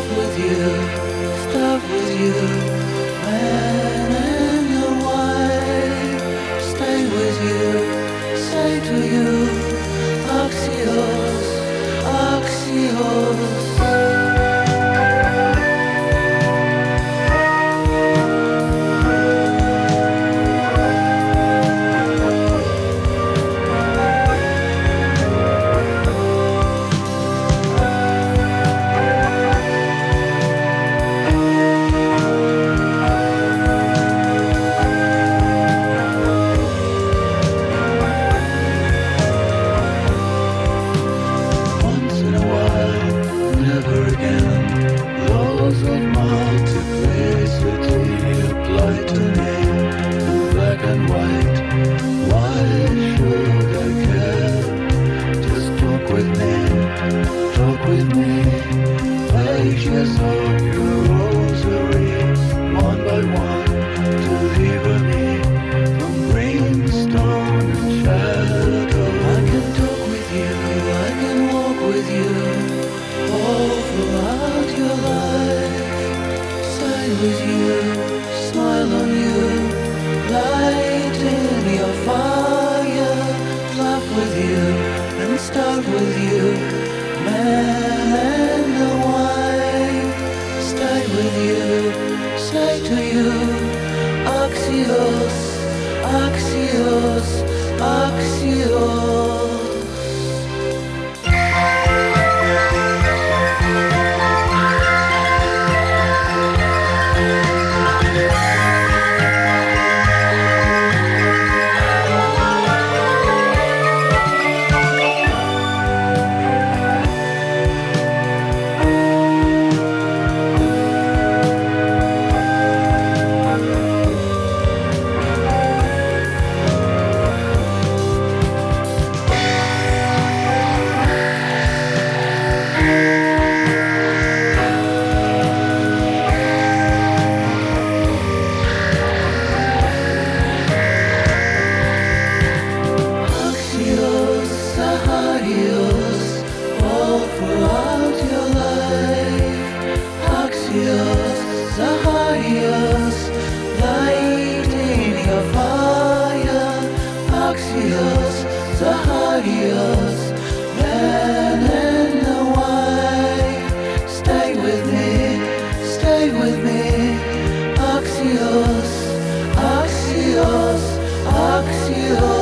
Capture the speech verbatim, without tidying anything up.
love with you, stuff with you, man and the wife, stay with you, say to you, Axios, Axios. Laws of multiplicity apply to me in black and white. Why should I care? Just talk with me, talk with me. Pages of your rosary, one by one, deliver me from brimstone and shadow. I can talk with you, I can walk with you all throughout your life. Stay with you, smile on you, light in your fire, laugh with you and start with you, man and the wife. Stay with you, say to you, Axios, Axios, Axios. Throughout your life, Axios, Zaharios, light in your fire, Axios, Zaharios, man and the wife. Stay with me, stay with me, Axios, Axios, Axios.